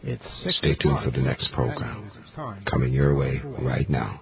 Stay tuned for the next program, coming your way right now.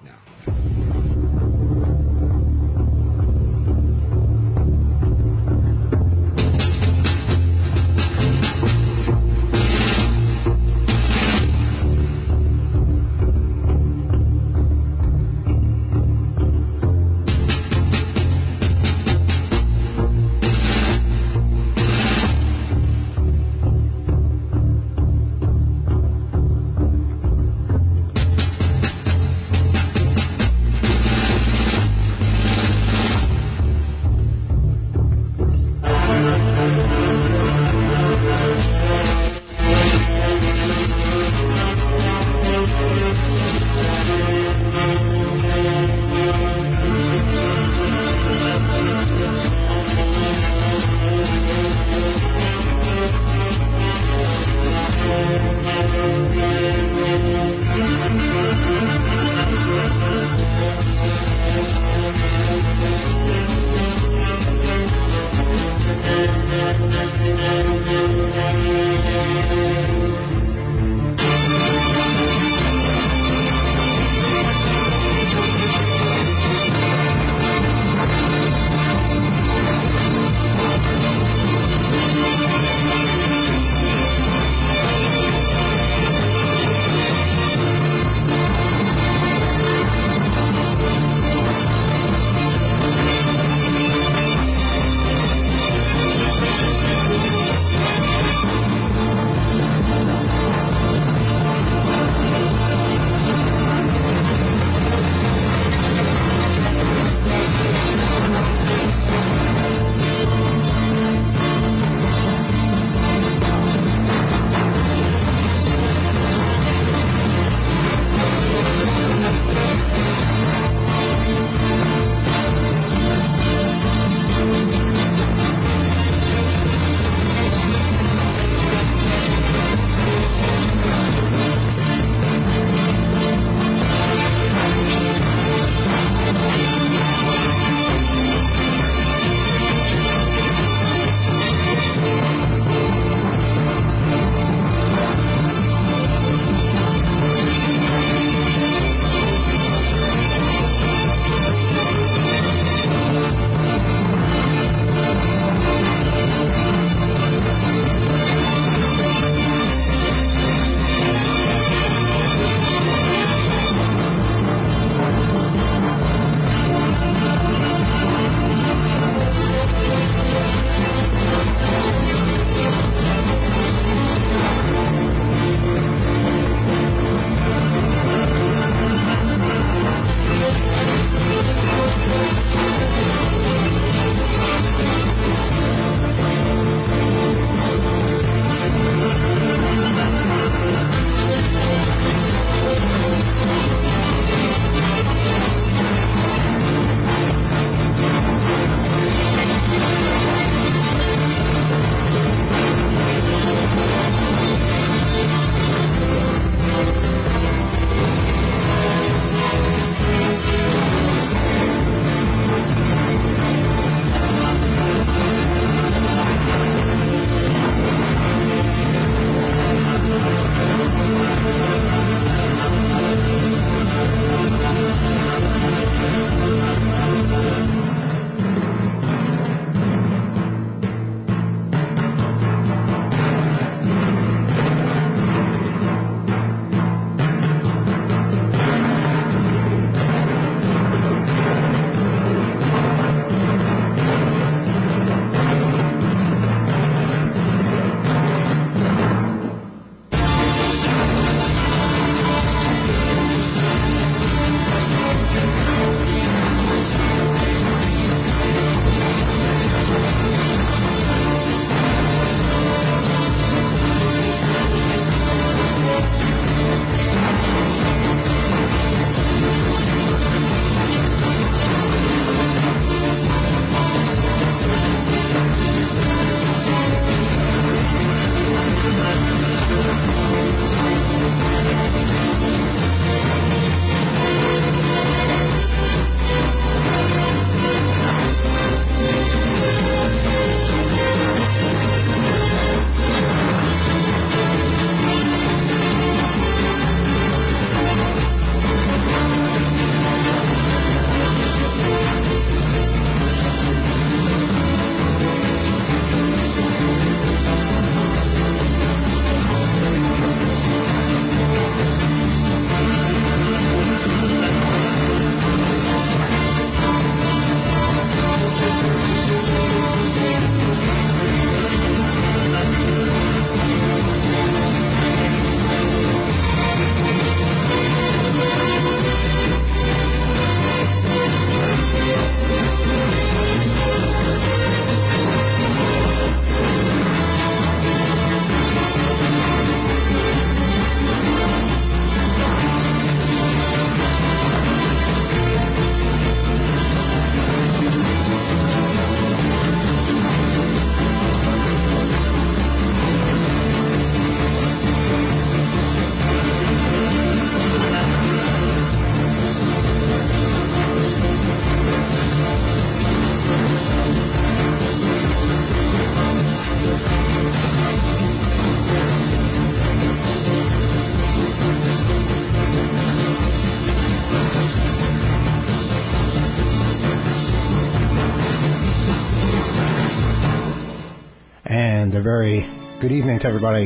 Good evening to everybody.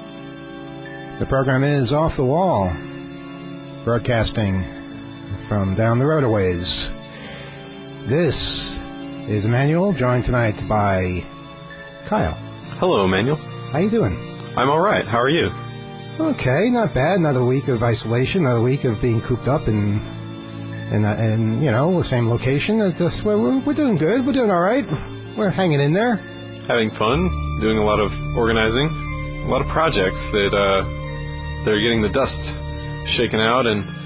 The program is Off the Wall, broadcasting from down the road a ways. This is Emmanuel, joined tonight by Kyle. Hello, Emmanuel. How you doing? I'm all right. How are you? Okay, not bad. Another week of isolation, another week of being cooped up in you know, the same location. We're doing good. We're doing all right. We're hanging in there. Having fun, doing a lot of organizing, a lot of projects that they're getting the dust shaken out,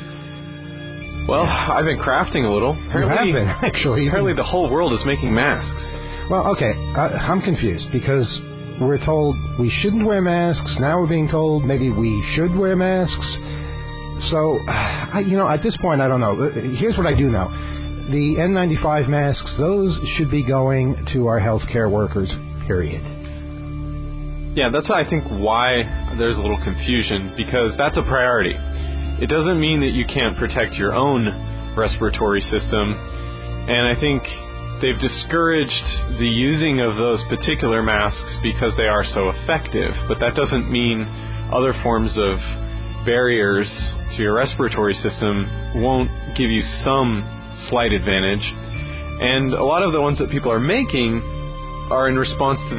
and well, I've been crafting a little. Apparently, you have been, actually. Apparently, the whole world is making masks. Well, okay, I'm confused because we're told we shouldn't wear masks. Now we're being told maybe we should wear masks. So, at this point, I don't know. Here's what I do know. The N95 masks, those should be going to our healthcare workers, period. Yeah, that's, I think, why there's a little confusion, because that's a priority. It doesn't mean that you can't protect your own respiratory system, and I think they've discouraged the using of those particular masks because they are so effective, but that doesn't mean other forms of barriers to your respiratory system won't give you some slight advantage. And a lot of the ones that people are making are in response to the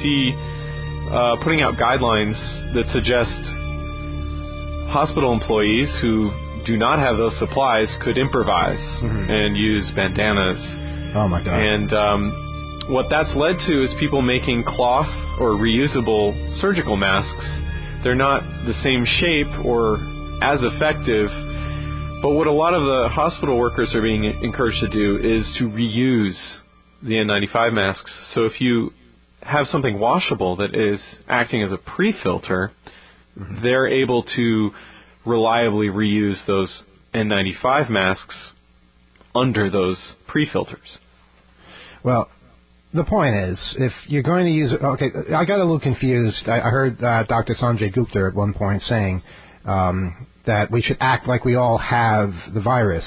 CDC putting out guidelines that suggest hospital employees who do not have those supplies could improvise and use bandanas. Oh my God. And what that's led to is people making cloth or reusable surgical masks. They're not the same shape or as effective, but what a lot of the hospital workers are being encouraged to do is to reuse the N95 masks. So if you have something washable that is acting as a pre-filter, they're able to reliably reuse those N95 masks under those pre-filters. Well, the point is, if you're going to use it, okay, I got a little confused. I heard Dr. Sanjay Gupta at one point saying that we should act like we all have the virus,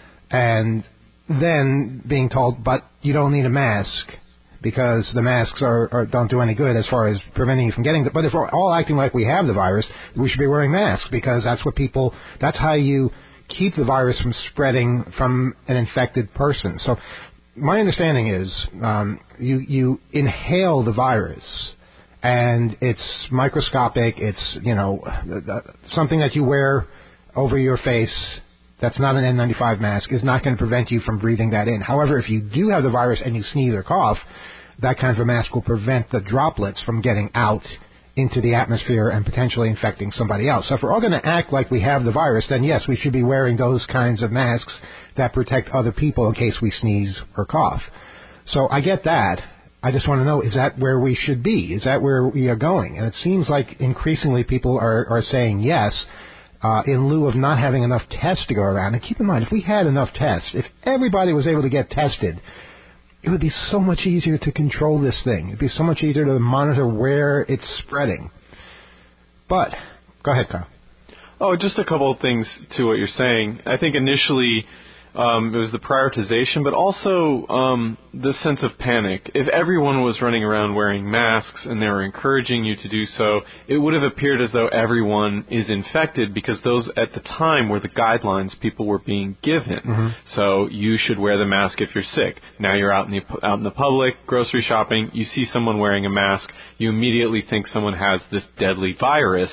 and then being told, but you don't need a mask because the masks don't do any good as far as preventing you from getting it. But if we're all acting like we have the virus, we should be wearing masks because that's how you keep the virus from spreading from an infected person. So my understanding is you inhale the virus, and it's microscopic. It's, something that you wear over your face that's not an N95 mask is not going to prevent you from breathing that in. However, if you do have the virus and you sneeze or cough, that kind of a mask will prevent the droplets from getting out into the atmosphere and potentially infecting somebody else. So if we're all going to act like we have the virus, then yes, we should be wearing those kinds of masks that protect other people in case we sneeze or cough. So I get that. I just want to know, is that where we should be? Is that where we are going? And it seems like increasingly people are saying yes, in lieu of not having enough tests to go around. And keep in mind, if we had enough tests, if everybody was able to get tested, it would be so much easier to control this thing. It would be so much easier to monitor where it's spreading. But, go ahead, Kyle. Oh, just a couple of things to what you're saying. I think initially it was the prioritization, but also the sense of panic. If everyone was running around wearing masks and they were encouraging you to do so, it would have appeared as though everyone is infected because those at the time were the guidelines people were being given. So you should wear the mask if you're sick. Now you're out in the public, grocery shopping, you see someone wearing a mask, you immediately think someone has this deadly virus.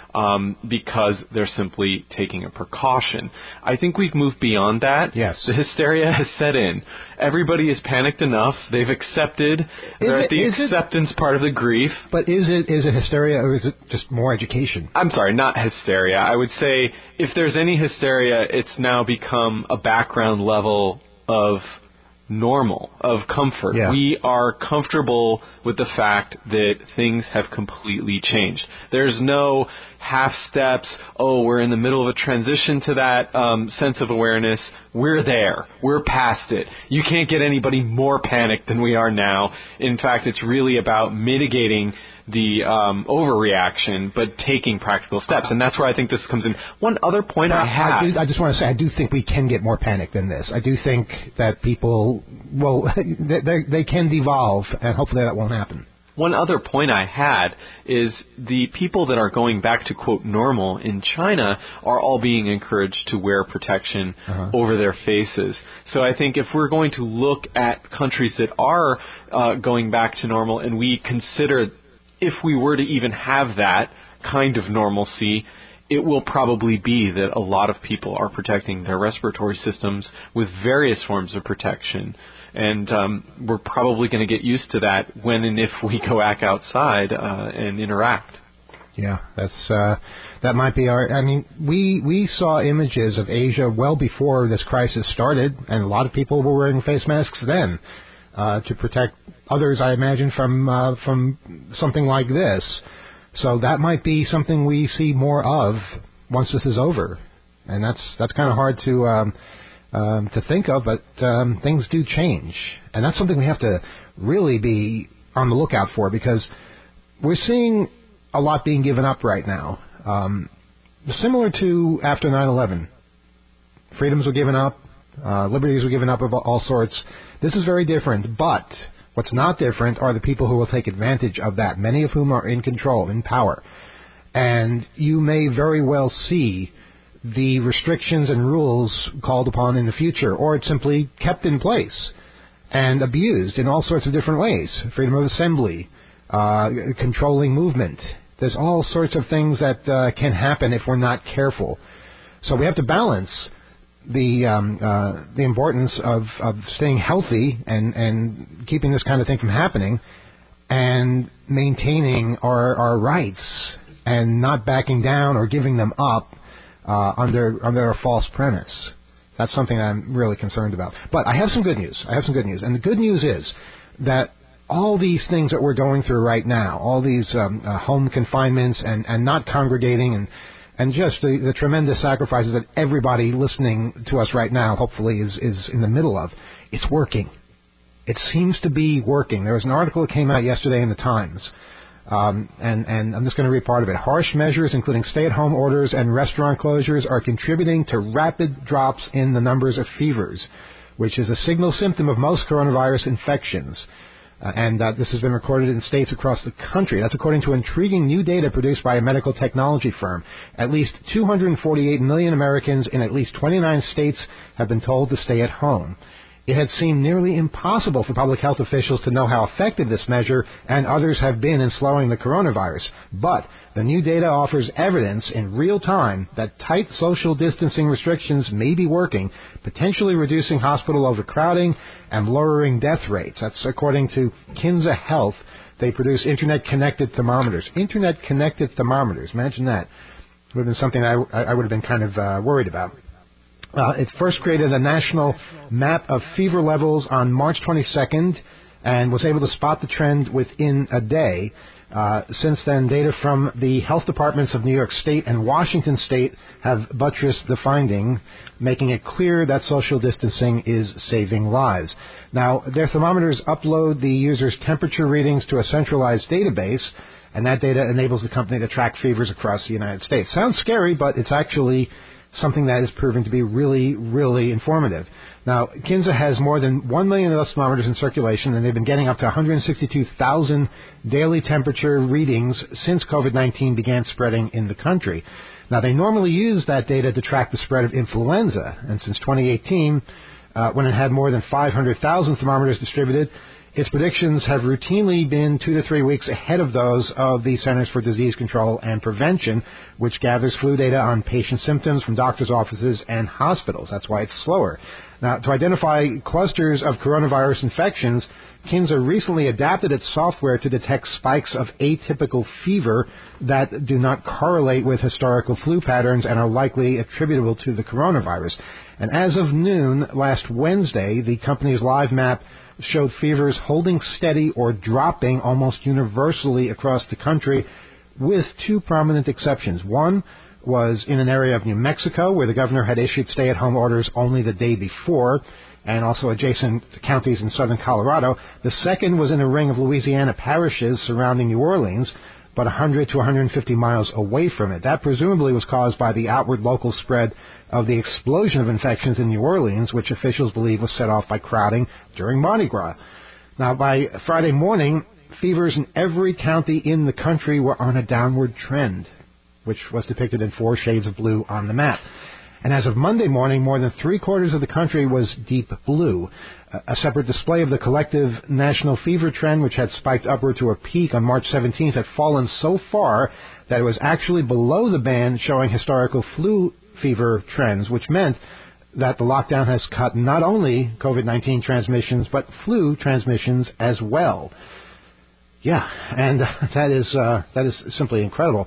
Because they're simply taking a precaution. I think we've moved beyond that. Yes. The hysteria has set in. Everybody is panicked enough. They've accepted. They're at the acceptance part of the grief. But is it hysteria or is it just more education? I'm sorry, not hysteria. I would say if there's any hysteria, it's now become a background level of normal, of comfort. Yeah. We are comfortable with the fact that things have completely changed. There's no half steps, we're in the middle of a transition to that sense of awareness. We're there. We're past it. You can't get anybody more panicked than we are now. In fact, it's really about mitigating the overreaction, but taking practical steps. And that's where I think this comes in. One other point I just want to say, I do think we can get more panicked than this. I do think that people, they can devolve, and hopefully that won't happen. One other point I had is the people that are going back to, quote, normal in China are all being encouraged to wear protection over their faces. So I think if we're going to look at countries that are going back to normal, and we consider if we were to even have that kind of normalcy, it will probably be that a lot of people are protecting their respiratory systems with various forms of protection. And we're probably going to get used to that when and if we go back outside and interact. Yeah, that might be our. I mean, we saw images of Asia well before this crisis started, and a lot of people were wearing face masks then to protect others, I imagine, from something like this. So that might be something we see more of once this is over, and that's kind of hard to think of, but things do change. And that's something we have to really be on the lookout for, because we're seeing a lot being given up right now. Similar to after 9/11. Freedoms were given up, liberties were given up of all sorts. This is very different, but what's not different are the people who will take advantage of that, many of whom are in control, in power. And you may very well see the restrictions and rules called upon in the future, or it's simply kept in place and abused in all sorts of different ways. Freedom of assembly, controlling movement. There's all sorts of things that can happen if we're not careful. So we have to balance the importance of staying healthy and keeping this kind of thing from happening, and maintaining our rights and not backing down or giving them up under a false premise. That's something that I'm really concerned about. But I have some good news. And the good news is that all these things that we're going through right now, all these home confinements and not congregating and just the tremendous sacrifices that everybody listening to us right now hopefully is in the middle of, it's working. It seems to be working. There was an article that came out yesterday in the Times, and I'm just going to read part of it. Harsh measures, including stay-at-home orders and restaurant closures, are contributing to rapid drops in the numbers of fevers, which is a signal symptom of most coronavirus infections. And this has been recorded in states across the country. That's according to intriguing new data produced by a medical technology firm. At least 248 million Americans in at least 29 states have been told to stay at home. It had seemed nearly impossible for public health officials to know how effective this measure and others have been in slowing the coronavirus. But the new data offers evidence in real time that tight social distancing restrictions may be working, potentially reducing hospital overcrowding and lowering death rates. That's according to Kinza Health. They produce internet-connected thermometers. Internet-connected thermometers. Imagine that. It would have been something I would have been kind of worried about. It first created a national map of fever levels on March 22nd and was able to spot the trend within a day. Since then, data from the health departments of New York State and Washington State have buttressed the finding, making it clear that social distancing is saving lives. Now, their thermometers upload the user's temperature readings to a centralized database, and that data enables the company to track fevers across the United States. Sounds scary, but it's actually something that is proving to be really, really informative. Now, Kinza has more than 1 million of those thermometers in circulation, and they've been getting up to 162,000 daily temperature readings since COVID-19 began spreading in the country. Now, they normally use that data to track the spread of influenza, and since 2018, when it had more than 500,000 thermometers distributed, its predictions have routinely been 2 to 3 weeks ahead of those of the Centers for Disease Control and Prevention, which gathers flu data on patient symptoms from doctors' offices and hospitals. That's why it's slower. Now, to identify clusters of coronavirus infections, Kinza recently adapted its software to detect spikes of atypical fever that do not correlate with historical flu patterns and are likely attributable to the coronavirus. And as of noon last Wednesday, the company's live map showed fevers holding steady or dropping almost universally across the country, with two prominent exceptions. One was in an area of New Mexico, where the governor had issued stay-at-home orders only the day before, and also adjacent counties in southern Colorado. The second was in a ring of Louisiana parishes surrounding New Orleans, but 100 to 150 miles away from it. That presumably was caused by the outward local spread of the explosion of infections in New Orleans, which officials believe was set off by crowding during Mardi Gras. Now, by Friday morning, fevers in every county in the country were on a downward trend, which was depicted in 4 shades of blue on the map. And as of Monday morning, more than 3/4 of the country was deep blue. A separate display of the collective national fever trend, which had spiked upward to a peak on March 17th, had fallen so far that it was actually below the band showing historical flu fever trends, which meant that the lockdown has cut not only COVID-19 transmissions, but flu transmissions as well. Yeah, and that is simply incredible.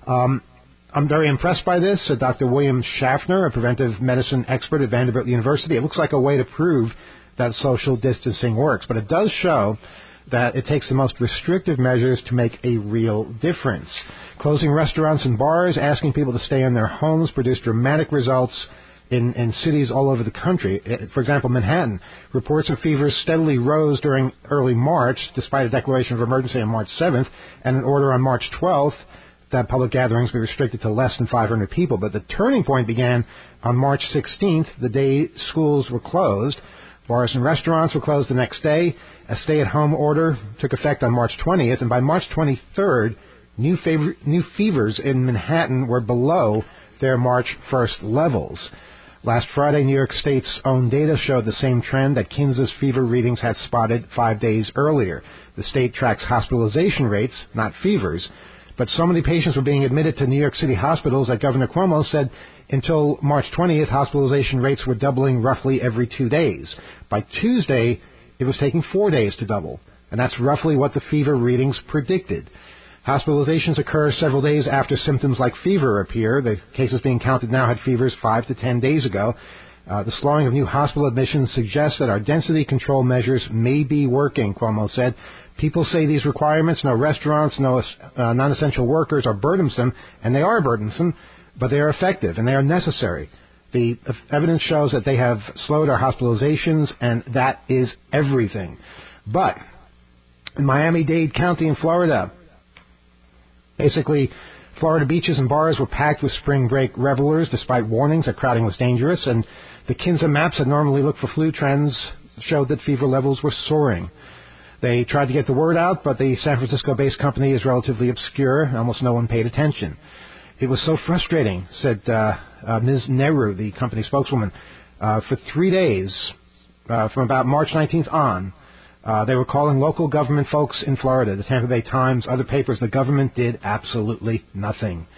I'm very impressed by this. Dr. William Schaffner, a preventive medicine expert at Vanderbilt University, it looks like a way to prove that social distancing works, but it does show that it takes the most restrictive measures to make a real difference. Closing restaurants and bars, asking people to stay in their homes produced dramatic results in cities all over the country. For example, Manhattan, reports of fevers steadily rose during early March, despite a declaration of emergency on March 7th, and an order on March 12th that public gatherings be restricted to less than 500 people. But the turning point began on March 16th, the day schools were closed. Bars and restaurants were closed the next day. A stay-at-home order took effect on March 20th, and by March 23rd, new fevers in Manhattan were below their March 1st levels. Last Friday, New York State's own data showed the same trend that Kansas fever readings had spotted 5 days earlier. The state tracks hospitalization rates, not fevers. But so many patients were being admitted to New York City hospitals that Governor Cuomo said until March 20th, hospitalization rates were doubling roughly every 2 days. By Tuesday, it was taking 4 days to double, and that's roughly what the fever readings predicted. Hospitalizations occur several days after symptoms like fever appear. The cases being counted now had fevers 5 to 10 days ago. The slowing of new hospital admissions suggests that our density control measures may be working, Cuomo said. People say these requirements, no restaurants, no non-essential workers, are burdensome, and they are burdensome, but they are effective and they are necessary. The evidence shows that they have slowed our hospitalizations, and that is everything. But in Miami-Dade County in Florida, basically, Florida beaches and bars were packed with spring break revelers despite warnings that crowding was dangerous, and the Kinza maps that normally look for flu trends showed that fever levels were soaring. They tried to get the word out, but the San Francisco-based company is relatively obscure. Almost no one paid attention. It was so frustrating, said Ms. Nehru, the company spokeswoman. For 3 days, from about March 19th on, they were calling local government folks in Florida, the Tampa Bay Times, other papers. The government did absolutely nothing.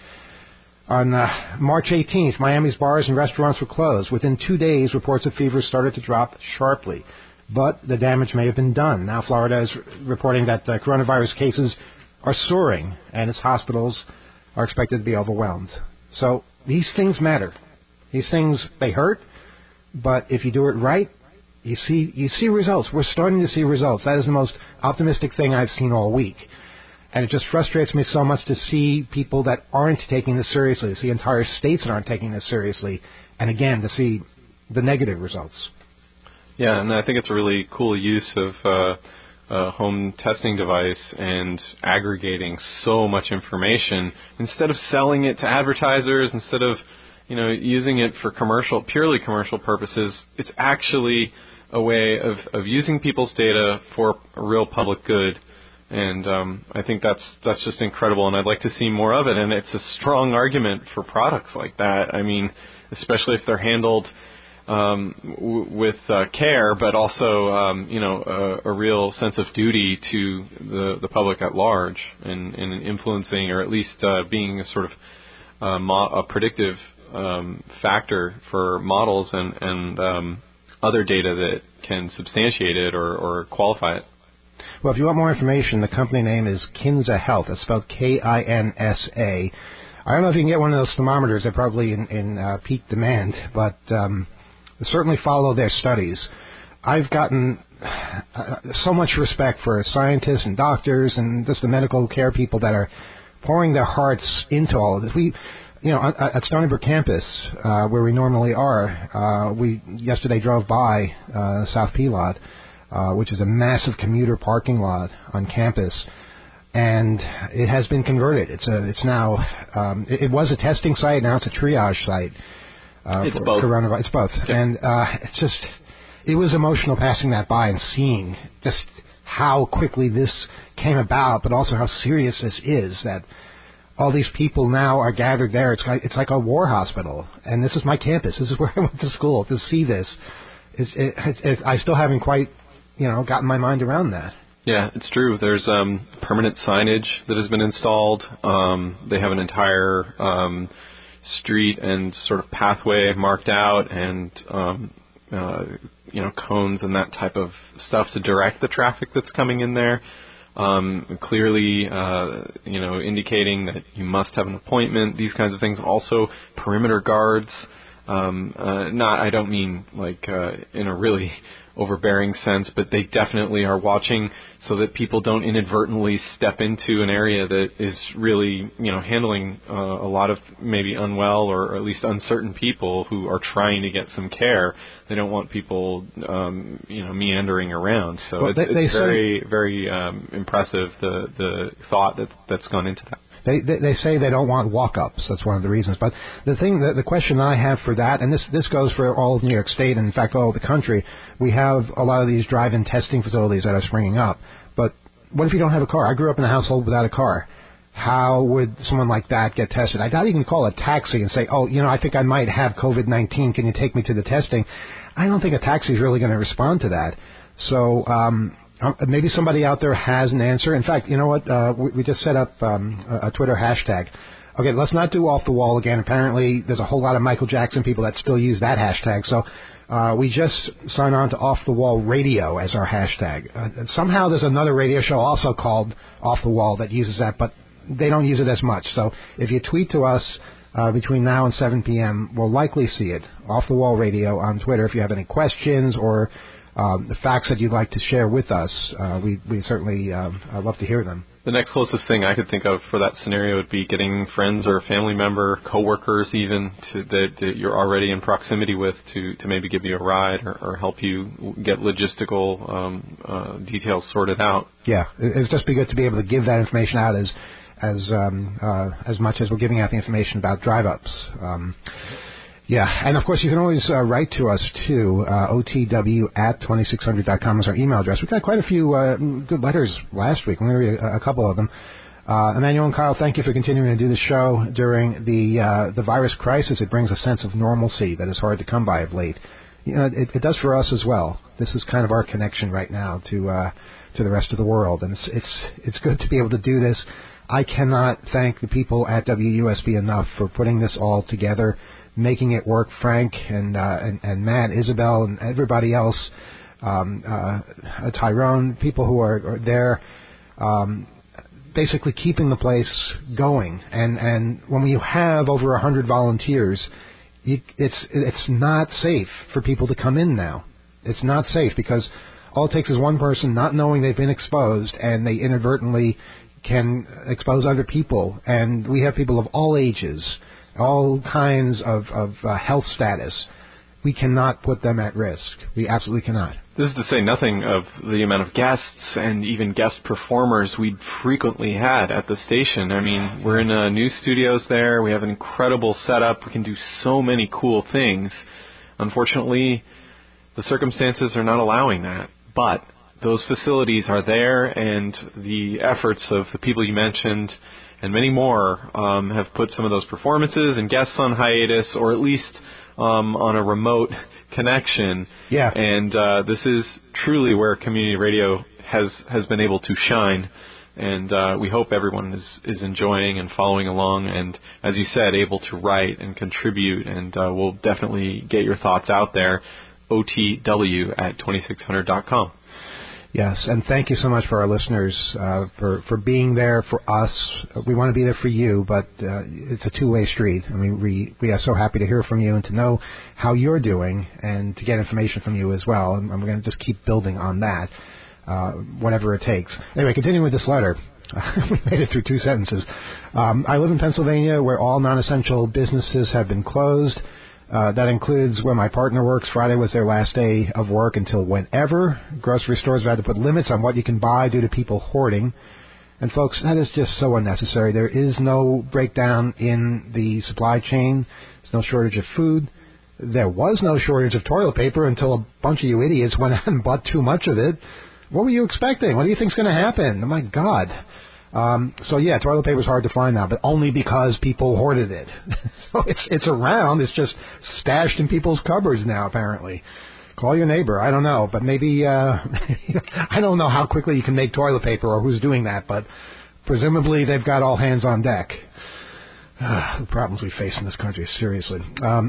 On March 18th, Miami's bars and restaurants were closed. Within 2 days, reports of fever started to drop sharply. But the damage may have been done. Now Florida is reporting that coronavirus cases are soaring, and its hospitals are expected to be overwhelmed. So these things matter. These things, they hurt, but if you do it right, you see results. We're starting to see results. That is the most optimistic thing I've seen all week. And it just frustrates me so much to see people that aren't taking this seriously, to see entire states that aren't taking this seriously, and again, to see the negative results. Yeah, and I think it's a really cool use of a home testing device and aggregating so much information instead of selling it to advertisers, instead of using it for purely commercial purposes. It's actually a way of using people's data for a real public good, and I think that's just incredible, and I'd like to see more of it. And it's a strong argument for products like that. I mean, especially if they're handled with care, but also a real sense of duty to the public at large, and influencing, or at least being a sort of a predictive factor for models and other data that can substantiate it or qualify it. Well, if you want more information, the company name is Kinza Health. It's spelled Kinsa. I don't know if you can get one of those thermometers. They're probably in peak demand, but certainly follow their studies. I've gotten so much respect for scientists and doctors and just the medical care people that are pouring their hearts into all of this. We, at Stony Brook campus, where we normally are, we yesterday drove by South P lot, which is a massive commuter parking lot on campus, and it has been converted. It's now it was a testing site, now it's a triage site. It's both. Coronavirus. It's both. Okay. And it was emotional passing that by and seeing just how quickly this came about, but also how serious this is, that all these people now are gathered there. It's like a war hospital, and this is my campus. This is where I went to school. To see this, I still haven't quite, gotten my mind around that. Yeah, it's true. There's permanent signage that has been installed. They have an entire street and sort of pathway marked out, and cones and that type of stuff to direct the traffic that's coming in there. Clearly, indicating that you must have an appointment, these kinds of things. Also, perimeter guards. I don't mean like in a really overbearing sense, but they definitely are watching so that people don't inadvertently step into an area that is really, handling a lot of maybe unwell or at least uncertain people who are trying to get some care. They don't want people, meandering around. So it's very, very impressive, the thought that's gone into that. They say they don't want walk-ups. That's one of the reasons. But the question I have for that, and this goes for all of New York State and, in fact, all of the country, we have a lot of these drive-in testing facilities that are springing up. But what if you don't have a car? I grew up in a household without a car. How would someone like that get tested? I doubt you can call a taxi and say, I think I might have COVID-19. Can you take me to the testing? I don't think a taxi is really going to respond to that. So maybe somebody out there has an answer. In fact, you know what? We just set up a Twitter hashtag. Okay, let's not do Off the Wall again. Apparently, there's a whole lot of Michael Jackson people that still use that hashtag. So we just sign on to Off the Wall Radio as our hashtag. Somehow there's another radio show also called Off the Wall that uses that, but they don't use it as much. So if you tweet to us between now and 7 p.m., we'll likely see it. Off the Wall Radio on Twitter. If you have any questions or the facts that you'd like to share with us, we certainly love to hear them. The next closest thing I could think of for that scenario would be getting friends or a family member, coworkers even, that you're already in proximity with to maybe give you a ride or help you get logistical details sorted out. Yeah, it'd just be good to be able to give that information out as much as we're giving out the information about drive-ups. Yeah, and of course you can always write to us too. OTW@2600.com is our email address. We got quite a few good letters last week. I'm going to read a couple of them. Emmanuel and Kyle, thank you for continuing to do the show during the virus crisis. It brings a sense of normalcy that is hard to come by of late. It does for us as well. This is kind of our connection right now to the rest of the world, and it's good to be able to do this. I cannot thank the people at WUSB enough for putting this all together, making it work. Frank and Matt, Isabel, and everybody else, Tyrone, people who are there, basically keeping the place going. And when you have over 100 volunteers, it's not safe for people to come in now. It's not safe because all it takes is one person not knowing they've been exposed, and they inadvertently can expose other people. And we have people of all ages, all kinds of health status. We cannot put them at risk. We absolutely cannot. This is to say nothing of the amount of guests and even guest performers we frequently had at the station. I mean, we're in new studios there. We have an incredible setup. We can do so many cool things. Unfortunately, the circumstances are not allowing that. But those facilities are there, and the efforts of the people you mentioned and many more have put some of those performances and guests on hiatus, or at least on a remote connection. Yeah. And this is truly where community radio has been able to shine. And we hope everyone is enjoying and following along, and, as you said, able to write and contribute. And we'll definitely get your thoughts out there. OTW@2600.com. Yes, and thank you so much for our listeners for being there for us. We want to be there for you, but it's a two-way street. I mean, we are so happy to hear from you and to know how you're doing and to get information from you as well. And we're going to just keep building on that, whatever it takes. Anyway, continuing with this letter. We made it through 2 sentences. I live in Pennsylvania, where all non-essential businesses have been closed. That includes where my partner works. Friday was their last day of work until whenever. Grocery stores have had to put limits on what you can buy due to people hoarding. And, folks, that is just so unnecessary. There is no breakdown in the supply chain. There's no shortage of food. There was no shortage of toilet paper until a bunch of you idiots went out and bought too much of it. What were you expecting? What do you think's going to happen? Oh, my God. So, yeah, toilet paper is hard to find now, but only because people hoarded it. So it's around. It's just stashed in people's cupboards now, apparently. Call your neighbor. I don't know, but maybe I don't know how quickly you can make toilet paper or who's doing that, but presumably they've got all hands on deck. The problems we face in this country, seriously.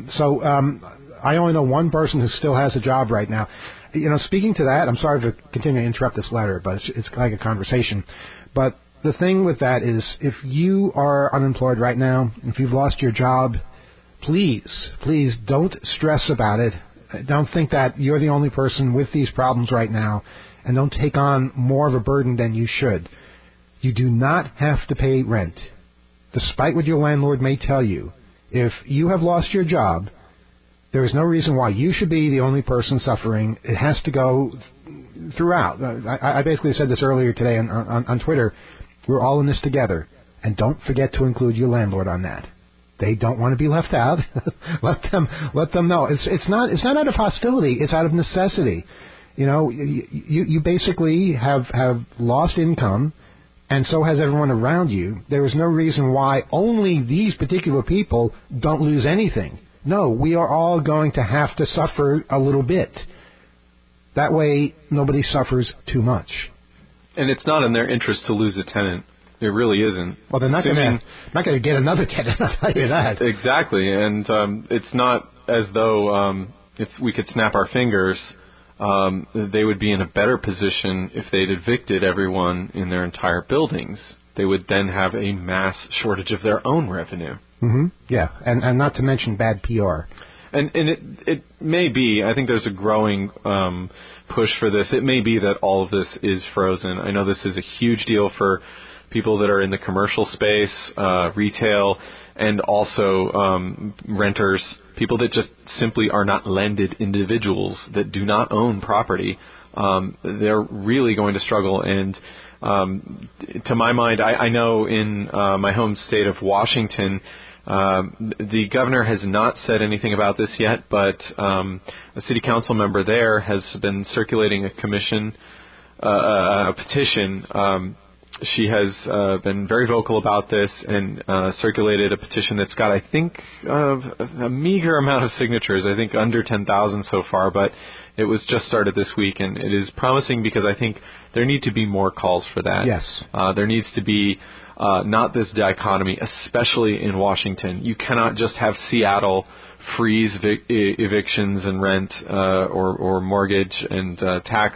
I only know one person who still has a job right now. You know, speaking to that, I'm sorry to continue to interrupt this letter, but it's like a conversation. But the thing with that is, if you are unemployed right now, if you've lost your job, please don't stress about it. Don't think that you're the only person with these problems right now, and don't take on more of a burden than you should. You do not have to pay rent. Despite what your landlord may tell you, if you have lost your job, there is no reason why you should be the only person suffering. It has to go throughout. I basically said this earlier today on Twitter. We're all in this together, and don't forget to include your landlord on that. They don't want to be left out. Let them know. It's not out of hostility. It's out of necessity. You know, you basically have lost income, and so has everyone around you. There is no reason why only these particular people don't lose anything. No, we are all going to have to suffer a little bit. That way, nobody suffers too much. And it's not in their interest to lose a tenant. It really isn't. Well, they're not going to get another tenant, I'll tell you that. Exactly. And it's not as though if we could snap our fingers, they would be in a better position if they'd evicted everyone in their entire buildings. They would then have a mass shortage of their own revenue. Mm-hmm. Yeah, and not to mention bad PR. And it may be, I think there's a growing push for this. It may be that all of this is frozen. I know this is a huge deal for people that are in the commercial space, retail, and also renters, people that just simply are not landed individuals that do not own property. They're really going to struggle. And to my mind, I know in my home state of Washington, the governor has not said anything about this yet, but a city council member there has been circulating a petition. She has been very vocal about this and circulated a petition that's got, I think, a meager amount of signatures. I think under 10,000 so far, but it was just started this week, and it is promising because I think there need to be more calls for that. Yes. There needs to be not this dichotomy, especially in Washington. You cannot just have Seattle freeze evictions and rent or mortgage and tax,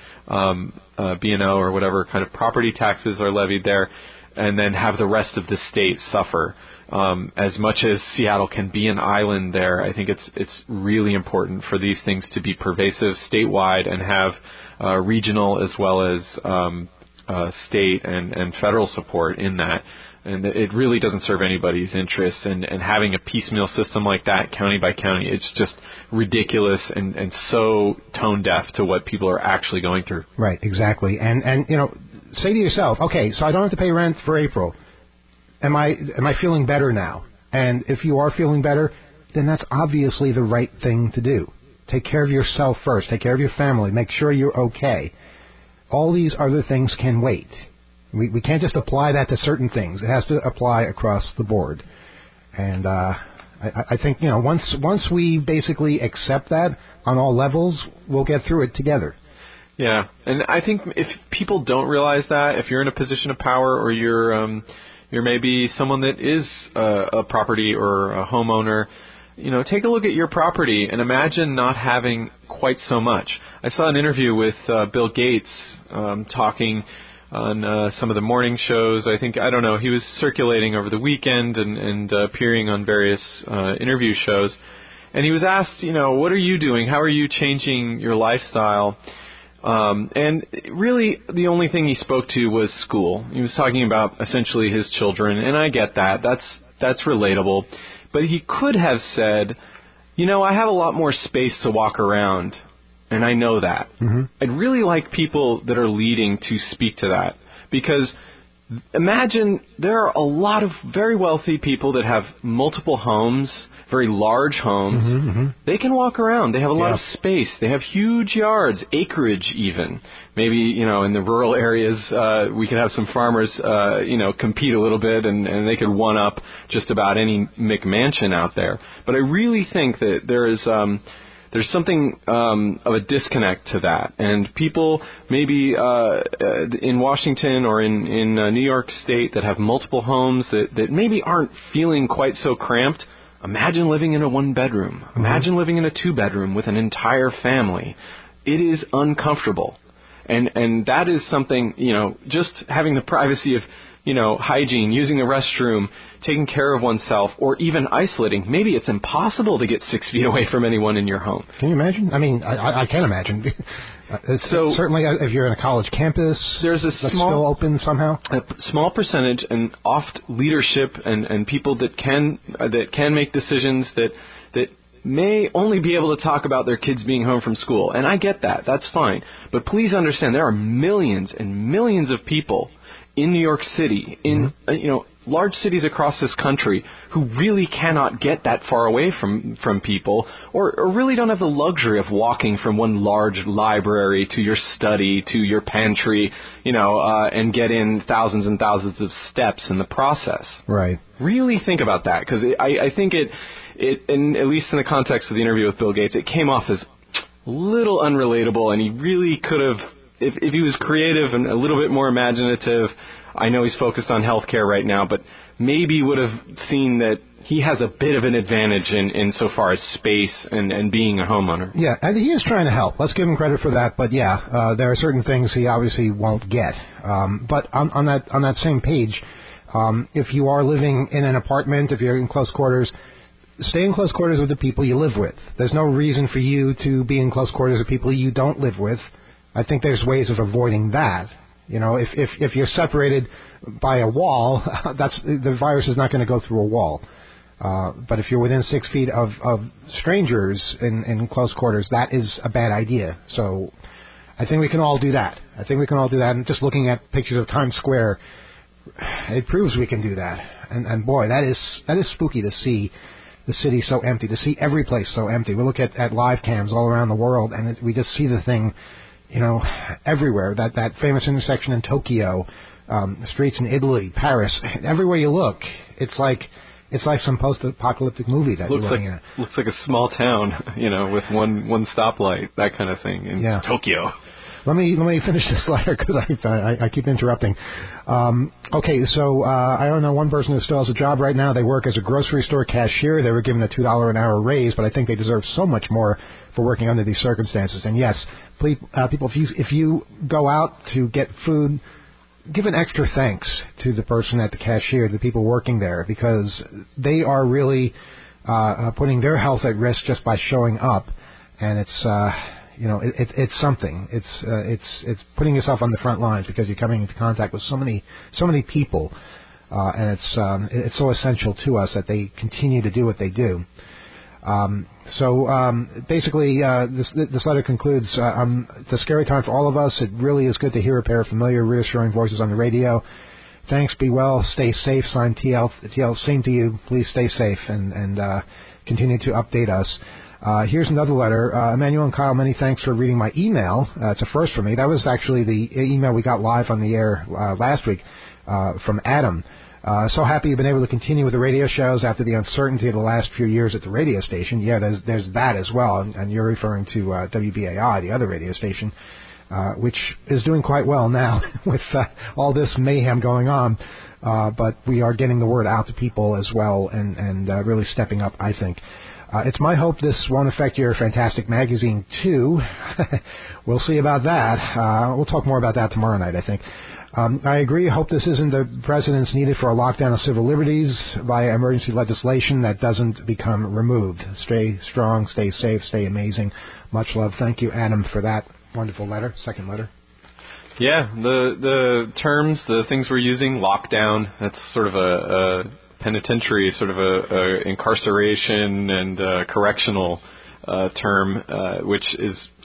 B&O or whatever kind of property taxes are levied there, and then have the rest of the state suffer. As much as Seattle can be an island there, I think it's really important for these things to be pervasive statewide and have regional as well as state and federal support in that. And it really doesn't serve anybody's interest. And having a piecemeal system like that, county by county, it's just ridiculous and so tone deaf to what people are actually going through. Right, exactly. And you know, say to yourself, okay, so I don't have to pay rent for April. Am I feeling better now? And if you are feeling better, then that's obviously the right thing to do. Take care of yourself first. Take care of your family. Make sure you're okay. All these other things can wait. We can't just apply that to certain things. It has to apply across the board. And I think, you know, once we basically accept that on all levels, we'll get through it together. Yeah, and I think if people don't realize that, if you're in a position of power or you're maybe someone that is a property or a homeowner, you know, take a look at your property and imagine not having quite so much. I saw an interview with Bill Gates talking on some of the morning shows. I don't know, he was circulating over the weekend and appearing on various interview shows. And he was asked, you know, what are you doing? How are you changing your lifestyle? And really the only thing he spoke to was school. He was talking about essentially his children, and I get that. That's relatable. But he could have said, you know, I have a lot more space to walk around, and I know that. Mm-hmm. I'd really like people that are leading to speak to that, because imagine there are a lot of very wealthy people that have multiple homes, very large homes. Mm-hmm. They can walk around. They have a lot of space. They have huge yards, acreage even. Maybe, in the rural areas, we could have some farmers, compete a little bit and they could one-up just about any McMansion out there. But I really think that there's something of a disconnect to that. And people maybe in Washington or in New York State that have multiple homes that maybe aren't feeling quite so cramped, imagine living in a one-bedroom. Mm-hmm. Imagine living in a two-bedroom with an entire family. It is uncomfortable. And that is something, just having the privacy of, hygiene, using the restroom, taking care of oneself, or even isolating. Maybe it's impossible to get 6 feet away from anyone in your home. Can you imagine? I mean, I can imagine. Certainly, if you're in a college campus, there's a that's still open somehow. A small percentage, and oft leadership and people that can make decisions that may only be able to talk about their kids being home from school. And I get that. That's fine. But please understand, there are millions and millions of people in New York City, in large cities across this country, who really cannot get that far away from people, or really don't have the luxury of walking from one large library to your study to your pantry, and get in thousands and thousands of steps in the process. Right. Really think about that, because I think it, at least in the context of the interview with Bill Gates, it came off as a little unrelatable, and he really could have, if he was creative and a little bit more imaginative. I know he's focused on healthcare right now, but maybe would have seen that he has a bit of an advantage in so far as space and being a homeowner. Yeah, and he is trying to help. Let's give him credit for that. But there are certain things he obviously won't get. But on that same page, if you are living in an apartment, if you're in close quarters, stay in close quarters with the people you live with. There's no reason for you to be in close quarters with people you don't live with. I think there's ways of avoiding that. If you're separated by a wall, the virus is not going to go through a wall. But if you're within 6 feet of strangers in close quarters, that is a bad idea. So I think we can all do that. And just looking at pictures of Times Square, it proves we can do that. And boy, that is spooky to see the city so empty, to see every place so empty. We look at live cams all around the world, and we just see the thing, everywhere. That famous intersection in Tokyo, streets in Italy, Paris, everywhere you look, it's like some post-apocalyptic movie that you're looking at. Looks like a small town, with one stoplight, that kind of thing in Tokyo. Let me finish this letter because I keep interrupting. Okay, so I don't know one person who still has a job right now. They work as a grocery store cashier. They were given a $2 an hour raise, but I think they deserve so much more for working under these circumstances. And yes, please, people, if you go out to get food, give an extra thanks to the person at the cashier, the people working there, because they are really putting their health at risk just by showing up, and it's it's something. It's putting yourself on the front lines because you're coming into contact with so many people, and it's so essential to us that they continue to do what they do. Basically, this letter concludes, it's a scary time for all of us. It really is good to hear a pair of familiar, reassuring voices on the radio. Thanks, be well, stay safe. Signed TL. TL, same to you. Please stay safe and continue to update us. Here's another letter. Emmanuel and Kyle, many thanks for reading my email. It's a first for me. That was actually the email we got live on the air last week from Adam. So happy you've been able to continue with the radio shows after the uncertainty of the last few years at the radio station. Yeah, there's that as well. And you're referring to WBAI, the other radio station, which is doing quite well now with all this mayhem going on. But we are getting the word out to people as well and really stepping up, I think. It's my hope this won't affect your fantastic magazine, too. We'll see about that. We'll talk more about that tomorrow night, I think. I agree. I hope this isn't the precedence needed for a lockdown of civil liberties via emergency legislation that doesn't become removed. Stay strong, stay safe, stay amazing. Much love. Thank you, Adam, for that wonderful letter. Second letter. Yeah, the terms, the things we're using, lockdown, that's sort of a penitentiary, sort of a incarceration and correctional term, which is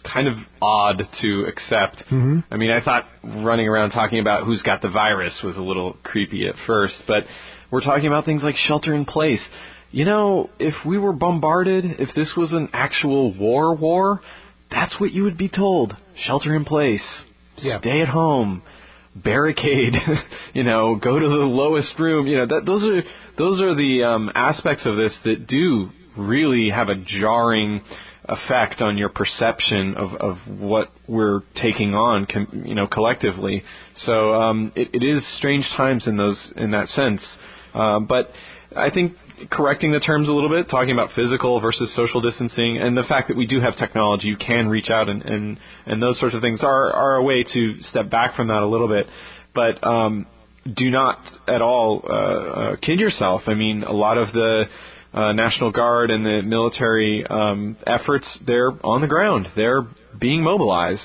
kind of odd to accept. Mm-hmm. I mean, I thought running around talking about who's got the virus was a little creepy at first, but we're talking about things like shelter in place. You know, if we were bombarded, if this was an actual war, that's what you would be told. Shelter in place. Yeah. Stay at home. Barricade. You know, go to the lowest room. You know, those are the aspects of this that do really have a jarring effect on your perception of what we're taking on, collectively. So it is strange times in that sense. But I think correcting the terms a little bit, talking about physical versus social distancing, and the fact that we do have technology, you can reach out and those sorts of things are a way to step back from that a little bit. But do not at all kid yourself. I mean, a lot of the National Guard and the military efforts, they're on the ground. They're being mobilized.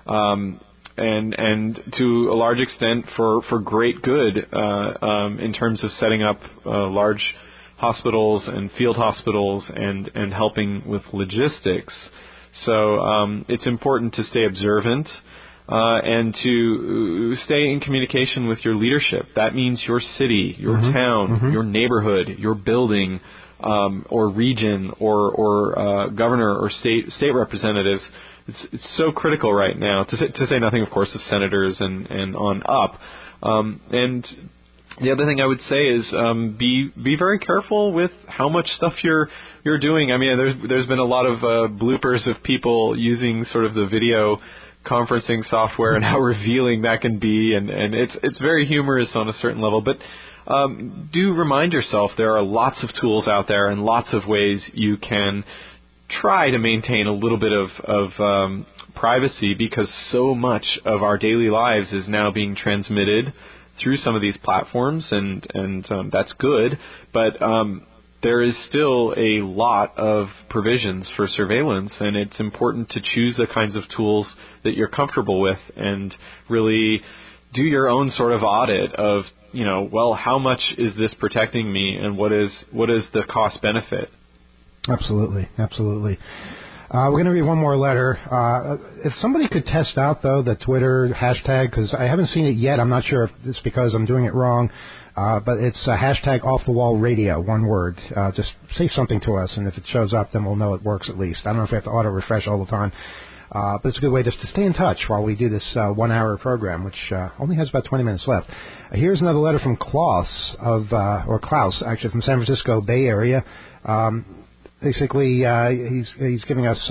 And to a large extent for great good in terms of setting up large hospitals and field hospitals and helping with logistics. So it's important to stay observant and to stay in communication with your leadership. That means your city, your town, your neighborhood, your building, or region, or governor or state representatives. It's so critical right now, to say nothing, of course, of senators and on up. And the other thing I would say is be very careful with how much stuff you're doing. I mean, there's been a lot of bloopers of people using sort of the video conferencing software and how revealing that can be, and it's very humorous on a certain level. But do remind yourself there are lots of tools out there and lots of ways you can try to maintain a little bit of privacy, because so much of our daily lives is now being transmitted through some of these platforms, and that's good, but there is still a lot of provisions for surveillance, and it's important to choose the kinds of tools that you're comfortable with and really do your own sort of audit of, well, how much is this protecting me, and what is the cost benefit? Absolutely. We're going to read one more letter. If somebody could test out, though, the Twitter hashtag, because I haven't seen it yet. I'm not sure if it's because I'm doing it wrong, but it's hashtag Off the Wall Radio, one word. Just say something to us, and if it shows up, then we'll know it works at least. I don't know if we have to auto-refresh all the time, but it's a good way just to stay in touch while we do this 1 hour program, which only has about 20 minutes left. Here's another letter from Klaus, actually, from San Francisco Bay Area. Basically, he's giving us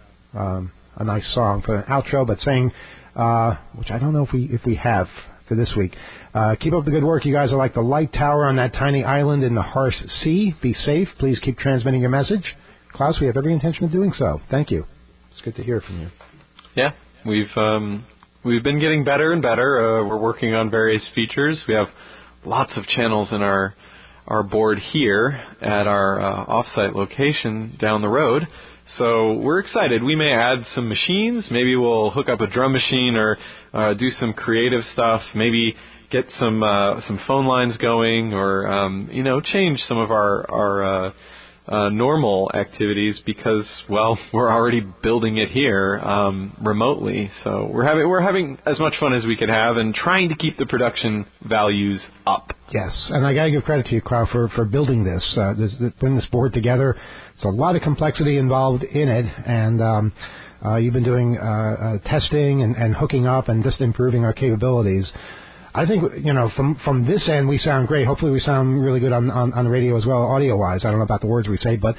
a nice song for an outro, but saying, which I don't know if we have for this week. Keep up the good work. You guys are like the light tower on that tiny island in the harsh sea. Be safe. Please keep transmitting your message. Klaus, we have every intention of doing so. Thank you. It's good to hear from you. Yeah, we've been getting better and better. We're working on various features. We have lots of channels in our board here at our offsite location down the road. So we're excited. We may add some machines. Maybe we'll hook up a drum machine or do some creative stuff. Maybe get some phone lines going, or change some of our normal activities, because, well, we're already building it here remotely. So we're having as much fun as we could have, and trying to keep the production values up. Yes, and I got to give credit to you, Carl, for building this, putting this board together. It's a lot of complexity involved in it, and you've been doing testing and hooking up and just improving our capabilities. I think, from this end, we sound great. Hopefully we sound really good on the radio as well, audio-wise. I don't know about the words we say, but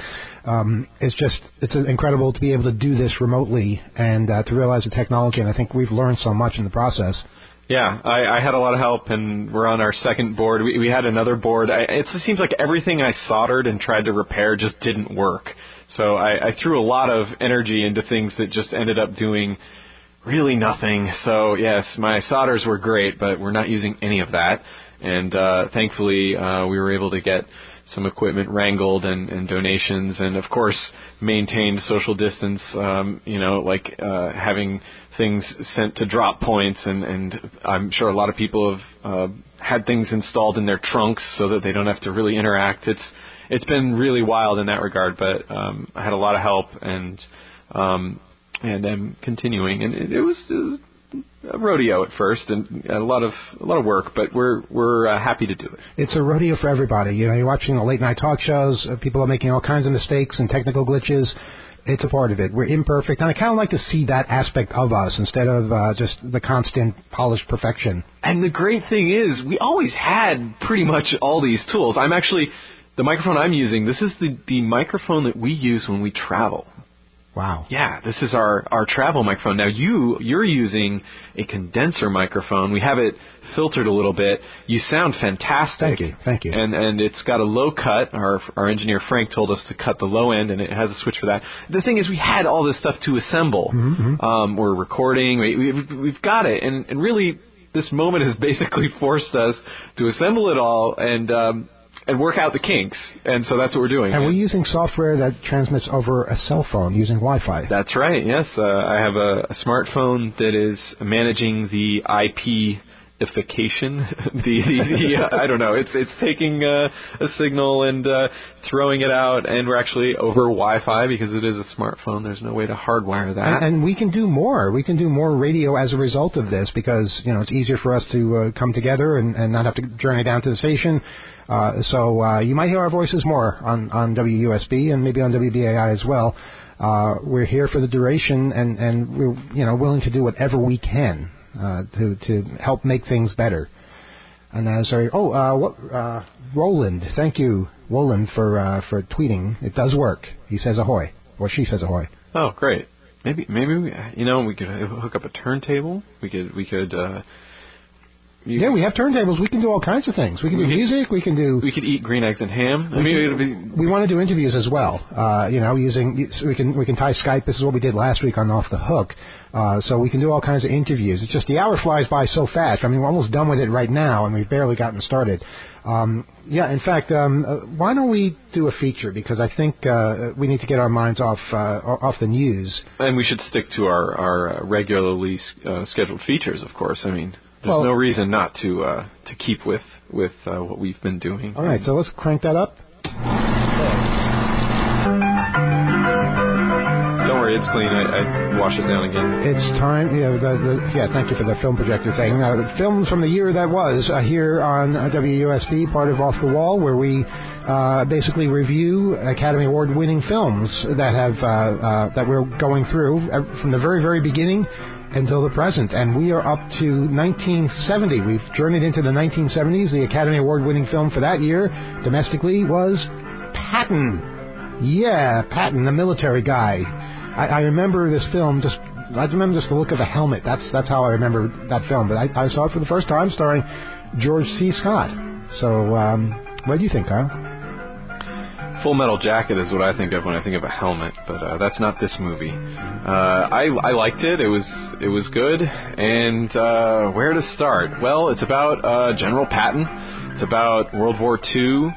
it's incredible to be able to do this remotely and to realize the technology, and I think we've learned so much in the process. Yeah, I had a lot of help, and we're on our second board. We had another board. It seems like everything I soldered and tried to repair just didn't work. So I threw a lot of energy into things that just ended up doing really nothing. So, yes, my solders were great, but we're not using any of that. And thankfully, we were able to get some equipment wrangled and donations, and, of course, maintained social distance, having things sent to drop points, and I'm sure a lot of people have had things installed in their trunks so that they don't have to really interact. It's been really wild in that regard, but I had a lot of help, and and I'm continuing. And it was a rodeo at first, and a lot of work, but we're happy to do it. It's a rodeo for everybody. You know, you're watching the late night talk shows. People are making all kinds of mistakes and technical glitches. It's a part of it. We're imperfect, and I kind of like to see that aspect of us instead of just the constant polished perfection. And the great thing is, we always had pretty much all these tools. The microphone I'm using, this is the microphone that we use when we travel. Wow. Yeah, this is our travel microphone. Now, you're using a condenser microphone. We have it filtered a little bit. You sound fantastic. Thank you. And it's got a low cut. Our engineer, Frank, told us to cut the low end, and it has a switch for that. The thing is, we had all this stuff to assemble. Mm-hmm. We're recording. We've got it. And really, this moment has basically forced us to assemble it all and work out the kinks, and so that's what we're doing. And we're using software that transmits over a cell phone using Wi-Fi. That's right, yes. I have a smartphone that is managing the IP-ification. I don't know, it's taking a signal and throwing it out, and we're actually over Wi-Fi because it is a smartphone. There's no way to hardwire that. And we can do more. We can do more radio as a result of this because, you know, it's easier for us to come together and not have to journey down to the station. So you might hear our voices more on WUSB and maybe on WBAI as well. We're here for the duration, and we're willing to do whatever we can to help make things better. And Roland, thank you, Roland, for tweeting. It does work. He says ahoy, or she says ahoy. Oh, great. Maybe we could hook up a turntable. We could. Yeah, we have turntables. We can do all kinds of things. We can do music. We could eat green eggs and ham. We want to do interviews as well. We can tie Skype. This is what we did last week on Off the Hook. So we can do all kinds of interviews. It's just the hour flies by so fast. I mean, we're almost done with it right now, and we've barely gotten started. In fact, why don't we do a feature? Because I think we need to get our minds off the news. And we should stick to our regularly scheduled features, of course. I mean, there's no reason not to keep with what we've been doing. All right, so let's crank that up. Don't worry, it's clean. I wash it down again. It's time. Thank you for the film projector thing. Films from the year that was here on WUSB, part of Off the Wall, where we basically review Academy Award-winning films that we're going through from the very, very beginning until the present, and we are up to 1970. We've journeyed into the 1970s. The Academy Award-winning film for that year, domestically, was Patton. Yeah, Patton, the military guy. I remember this film. I remember just the look of the helmet. That's how I remember that film. But I saw it for the first time, starring George C. Scott. So, what do you think, Kyle? Full Metal Jacket is what I think of when I think of a helmet, but that's not this movie. I liked it. It was good. And where to start? Well, it's about General Patton. It's about World War II.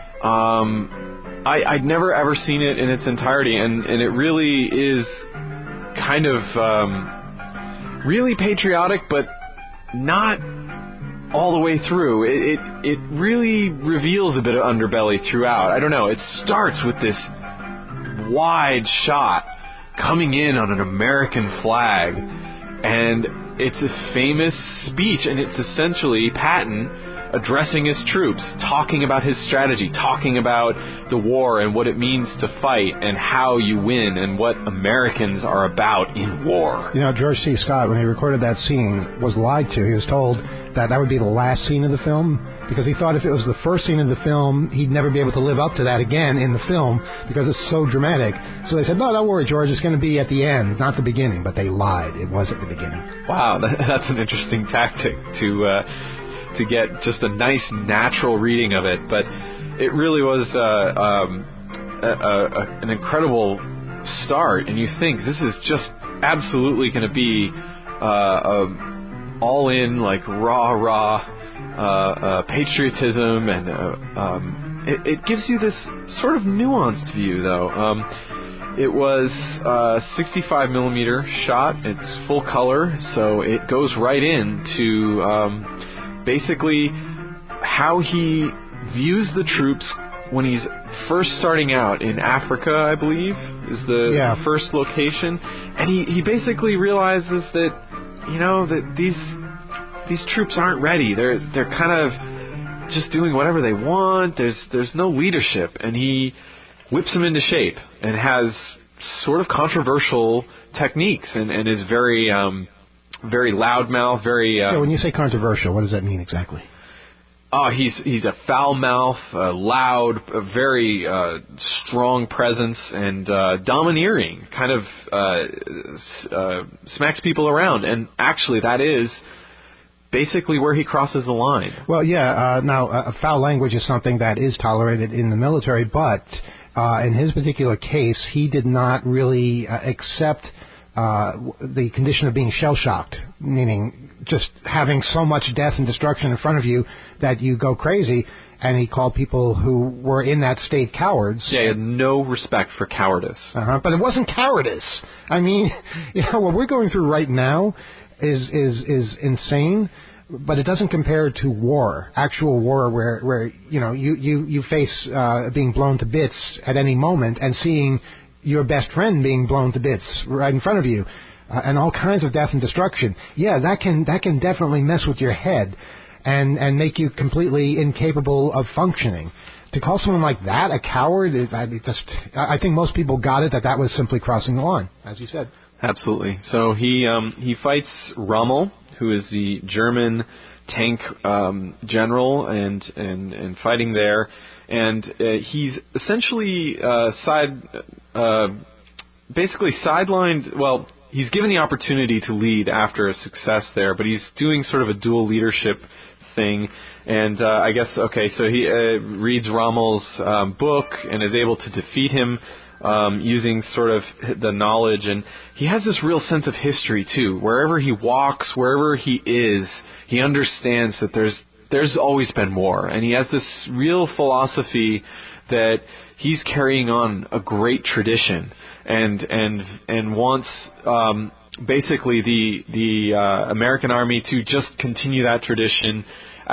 I'd never ever seen it in its entirety, and it really is kind of really patriotic, but not all the way through. It really reveals a bit of underbelly throughout. I don't know. It starts with this wide shot coming in on an American flag, and it's a famous speech, and it's essentially Patton addressing his troops, talking about his strategy, talking about the war and what it means to fight and how you win and what Americans are about in war. You know, George C. Scott, when he recorded that scene, was lied to. He was told that would be the last scene of the film because he thought if it was the first scene of the film, he'd never be able to live up to that again in the film because it's so dramatic. So they said, no, don't worry, George, it's going to be at the end, not the beginning. But they lied. It was at the beginning. Wow, that's an interesting tactic to get just a nice natural reading of it, but it really was an incredible start, and you think this is just absolutely going to be all in, like raw patriotism, and it gives you this sort of nuanced view, though. It was 65 millimeter shot. It's full color, so it goes right into basically how he views the troops when he's first starting out in Africa, I believe, is the first location, and he basically realizes that, you know, that these troops aren't ready. They're kind of just doing whatever they want. There's no leadership, and he whips them into shape and has sort of controversial techniques and is very very loudmouth, very. So when you say controversial, what does that mean exactly? Oh, he's a foul mouth, loud, a very strong presence, and domineering. Kind of smacks people around, and actually, that is basically where he crosses the line. Well, yeah. Now, foul language is something that is tolerated in the military, but in his particular case, he did not really accept the condition of being shell-shocked, meaning just having so much death and destruction in front of you that you go crazy, and he called people who were in that state cowards. Yeah, he had no respect for cowardice. But it wasn't cowardice. I mean, you know, what we're going through right now is insane, but it doesn't compare to war, actual war, where you know, you face being blown to bits at any moment and seeing your best friend being blown to bits right in front of you, and all kinds of death and destruction. Yeah, that can definitely mess with your head and make you completely incapable of functioning. To call someone like that a coward, I think most people got it that was simply crossing the line, as you said. Absolutely. So he fights Rommel, who is the German tank general, and fighting there. And he's essentially basically sidelined. Well, he's given the opportunity to lead after a success there, but he's doing sort of a dual leadership thing. And I guess, okay, so he reads Rommel's book and is able to defeat him using sort of the knowledge. And he has this real sense of history, too. Wherever he walks, wherever he is, he understands that there's always been war, and he has this real philosophy that he's carrying on a great tradition, and wants basically the American army to just continue that tradition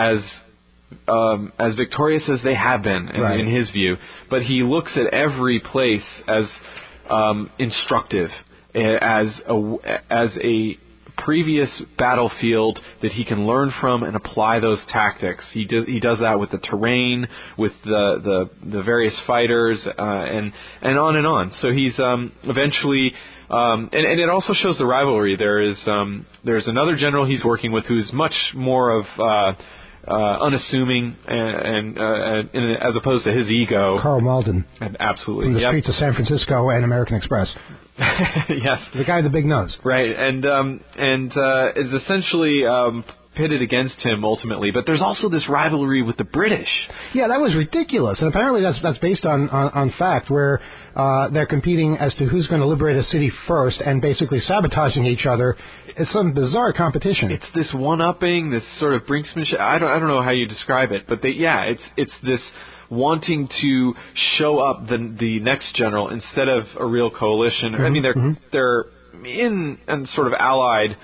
as victorious as they have been in his view. But he looks at every place as instructive, as a previous battlefield that he can learn from and apply those tactics. He does that with the terrain, with the various fighters, and on and on. So he's eventually, and it also shows the rivalry. There's another general he's working with who's much more of unassuming and as opposed to his ego. Karl Malden. And absolutely. From the streets of San Francisco and American Express. Yes. The guy with the big nose. Right, and is essentially pitted against him ultimately. But there's also this rivalry with the British. Yeah, that was ridiculous. And apparently that's based on fact, where they're competing as to who's going to liberate a city first and basically sabotaging each other. It's some bizarre competition. It's this one-upping, this sort of brinksmanship. I don't know how you describe it, but it's this wanting to show up the next general instead of a real coalition. I mean, they're in sort of allied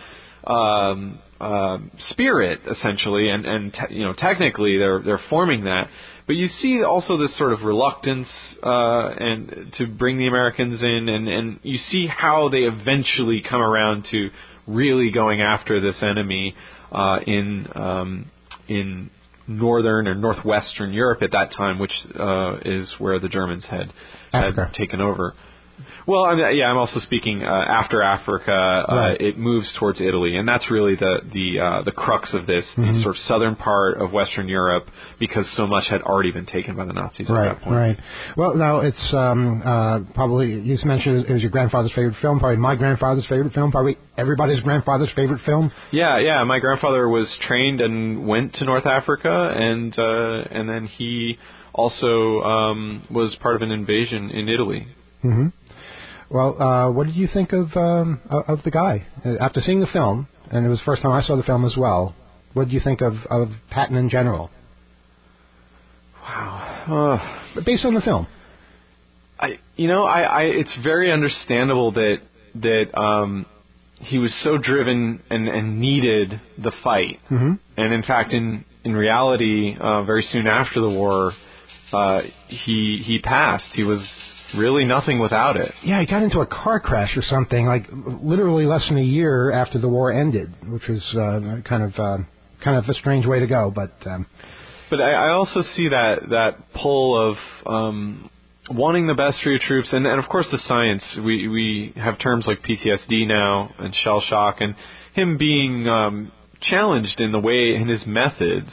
spirit essentially, and you know, technically they're forming that. But you see also this sort of reluctance and to bring the Americans in, and you see how they eventually come around to really going after this enemy in northern or northwestern Europe at that time, which is where the Germans had taken over. Well, I'm also speaking after Africa. Right. It moves towards Italy, and that's really the crux of this, the sort of southern part of Western Europe, because so much had already been taken by the Nazis at that point. Right. Well, now it's probably, you mentioned it was your grandfather's favorite film, probably my grandfather's favorite film, probably everybody's grandfather's favorite film. Yeah. My grandfather was trained and went to North Africa, and then he also was part of an invasion in Italy. Mm-hmm. Well, what did you think of the guy? After seeing the film, and it was the first time I saw the film as well, what did you think of Patton in general? Wow. Based on the film. It's very understandable that he was so driven and needed the fight. Mm-hmm. And in fact, in reality, very soon after the war, he passed. He was really nothing without it. Yeah, he got into a car crash or something, like literally less than a year after the war ended, which was kind of a strange way to go. But I also see that pull of wanting the best for your troops, and of course the science. We have terms like PTSD now and shell shock, and him being challenged in his methods.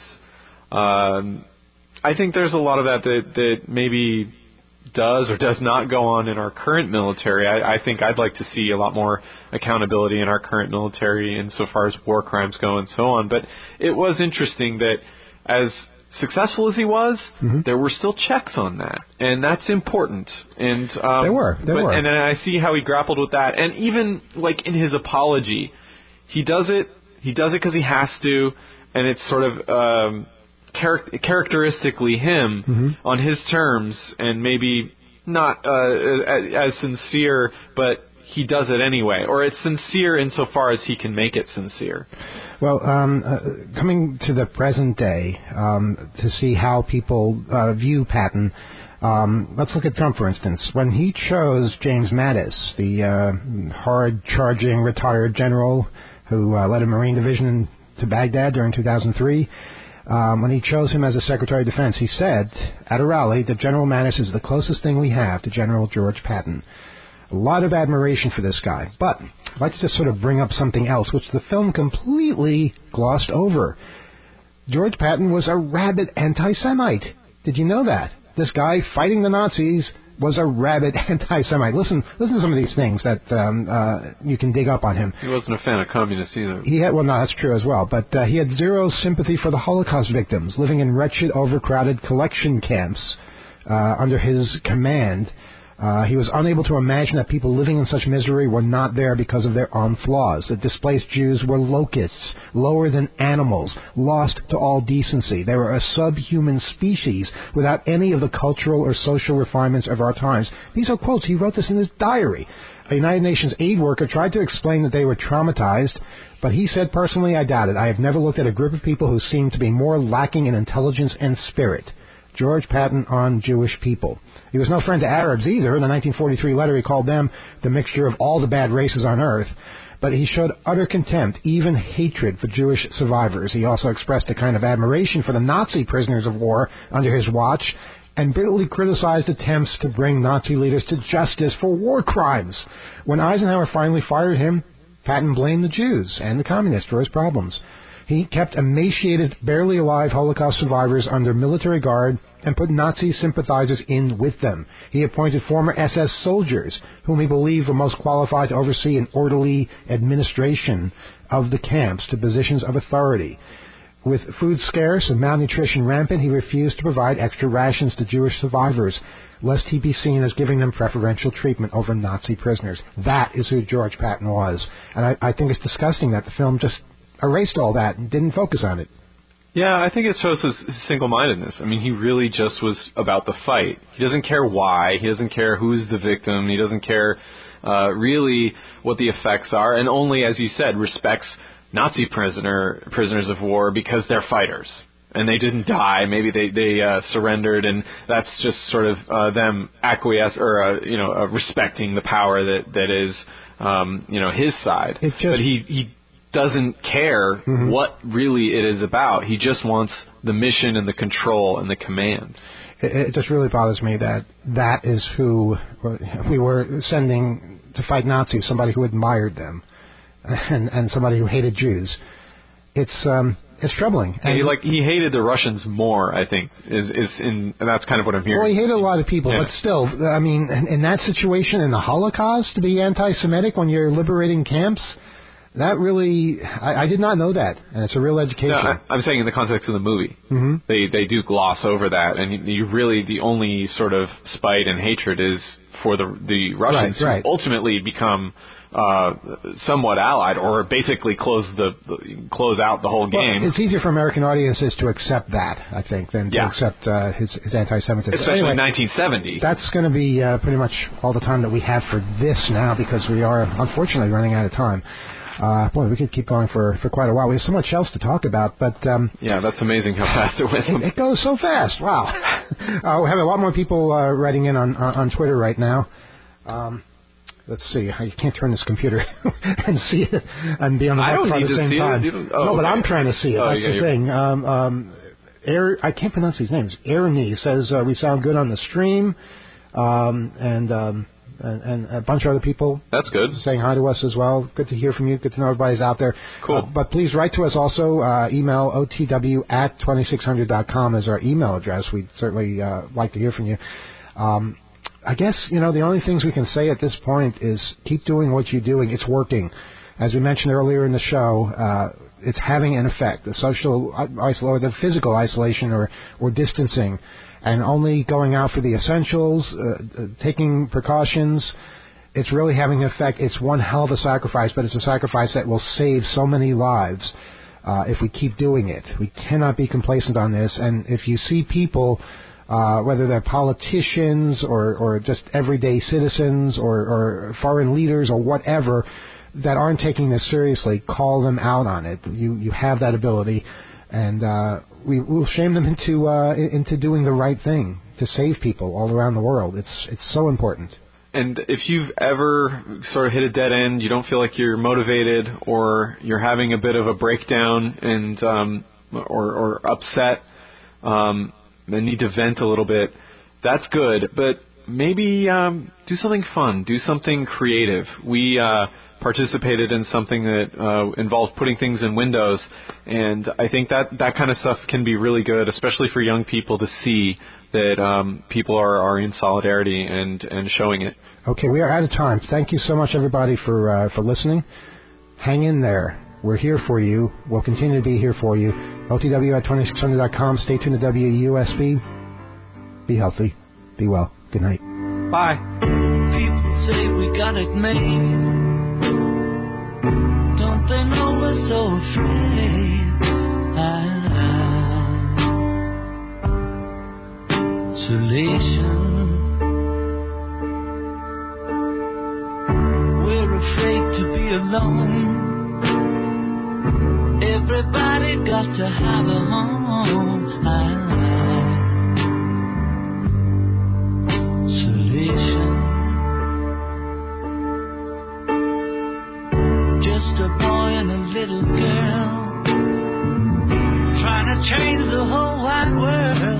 I think there's a lot of that maybe does or does not go on in our current military. I think I'd like to see a lot more accountability in our current military insofar as war crimes go and so on. But it was interesting that as successful as he was, there were still checks on that, and that's important. And there were. And I see how he grappled with that, and even like in his apology, he does it because he has to, and it's sort of characteristically him on his terms, and maybe not as sincere, but he does it anyway, or it's sincere insofar as he can make it sincere. Well, coming to the present day, to see how people view Patton, let's look at Trump, for instance. When he chose James Mattis, the hard-charging retired general who led a Marine division to Baghdad during 2003, when he chose him as a Secretary of Defense, he said at a rally that General Mattis is the closest thing we have to General George Patton. A lot of admiration for this guy. But I'd like to just sort of bring up something else, which the film completely glossed over. George Patton was a rabid anti-Semite. Did you know that? This guy fighting the Nazis was a rabid anti-Semite. Listen to some of these things that you can dig up on him. He wasn't a fan of communists either. Well, no, that's true as well. But he had zero sympathy for the Holocaust victims living in wretched, overcrowded collection camps under his command. He was unable to imagine that people living in such misery were not there because of their own flaws. The displaced Jews were locusts, lower than animals, lost to all decency. They were a subhuman species without any of the cultural or social refinements of our times. These are quotes. He wrote this in his diary. A United Nations aid worker tried to explain that they were traumatized, but he said, personally, I doubt it. I have never looked at a group of people who seemed to be more lacking in intelligence and spirit. George Patton on Jewish people. He was no friend to Arabs either. In the 1943 letter, he called them the mixture of all the bad races on earth. But he showed utter contempt, even hatred for Jewish survivors. He also expressed a kind of admiration for the Nazi prisoners of war under his watch and bitterly criticized attempts to bring Nazi leaders to justice for war crimes. When Eisenhower finally fired him, Patton blamed the Jews and the communists for his problems. He kept emaciated, barely alive Holocaust survivors under military guard and put Nazi sympathizers in with them. He appointed former SS soldiers, whom he believed were most qualified to oversee an orderly administration of the camps, to positions of authority. With food scarce and malnutrition rampant, he refused to provide extra rations to Jewish survivors, lest he be seen as giving them preferential treatment over Nazi prisoners. That is who George Patton was. And I think it's disgusting that the film just erased all that and didn't focus on it. Yeah, I think it shows his single-mindedness. I mean, he really just was about the fight. He doesn't care why. He doesn't care who's the victim. He doesn't care really what the effects are, and only, as you said, respects Nazi prisoners of war because they're fighters. And they didn't die. Maybe they surrendered, and that's just sort of them respecting the power that is his side. But he doesn't care what really it is about. He just wants the mission and the control and the command. It just really bothers me that is who we were sending to fight Nazis, somebody who admired them and somebody who hated Jews. It's troubling. And he hated the Russians more, I think, and that's kind of what I'm hearing. Well, he hated a lot of people, but still, I mean, in that situation, in the Holocaust, to be anti-Semitic when you're liberating camps, that really, I did not know that, and it's a real education. No, I'm saying in the context of the movie, they do gloss over that, and you really, the only sort of spite and hatred is for the Russians, right. who ultimately become somewhat allied, or basically close out the whole game. Well, it's easier for American audiences to accept that, I think, than to accept his anti-Semitism. Especially in 1970. That's going to be pretty much all the time that we have for this now, because we are, unfortunately, running out of time. Boy, we could keep going for quite a while. We have so much else to talk about, but yeah, that's amazing how fast it went. It goes so fast. Wow. We have a lot more people writing in on Twitter right now. Let's see. I can't turn this computer and see it and be on the microphone at the same time. But I'm trying to see it. That's the thing. I can't pronounce these names. Ernie says we sound good on the stream, and a bunch of other people. That's good. Saying hi to us as well. Good to hear from you. Good to know everybody's out there. Cool. But please write to us also. Email otw@2600.com is our email address. We'd certainly like to hear from you. I guess, the only things we can say at this point is keep doing what you're doing. It's working. As we mentioned earlier in the show, it's having an effect. The social or the physical isolation or distancing, and only going out for the essentials, taking precautions, it's really having an effect. It's one hell of a sacrifice, but it's a sacrifice that will save so many lives if we keep doing it. We cannot be complacent on this, and if you see people, whether they're politicians or just everyday citizens or foreign leaders or whatever, that aren't taking this seriously, call them out on it. You have that ability, and we'll shame them into doing the right thing to save people all around the world. It's so important. And if you've ever sort of hit a dead end, you don't feel like you're motivated, or you're having a bit of a breakdown and or upset, and need to vent a little bit, that's good. But maybe do something fun, do something creative. We participated in something that involved putting things in windows, and I think that kind of stuff can be really good, especially for young people to see that people are in solidarity and showing it. Okay, we are out of time. Thank you so much, everybody, for listening. Hang in there. We're here for you. We'll continue to be here for you. OTW@2600.com. Stay tuned to WUSB. Be healthy. Be well. Good night. Bye. People say we got it made. Don't they know we're so afraid? Isolation. We're afraid to be alone. Everybody got to have a home. Isolation. Just a boy and a little girl trying to change the whole wide world.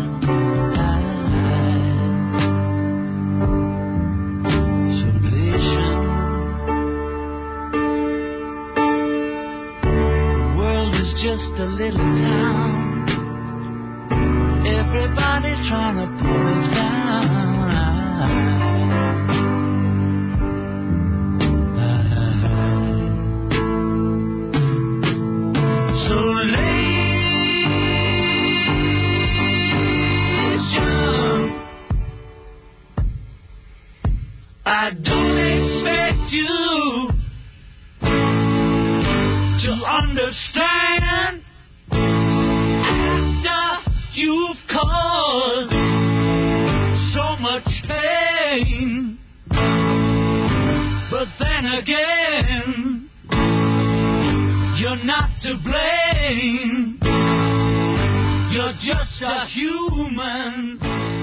Isolation. The world is just a little town. Everybody trying to pull us down. I don't expect you to understand after you've caused so much pain. But then again, you're not to blame. You're just a human.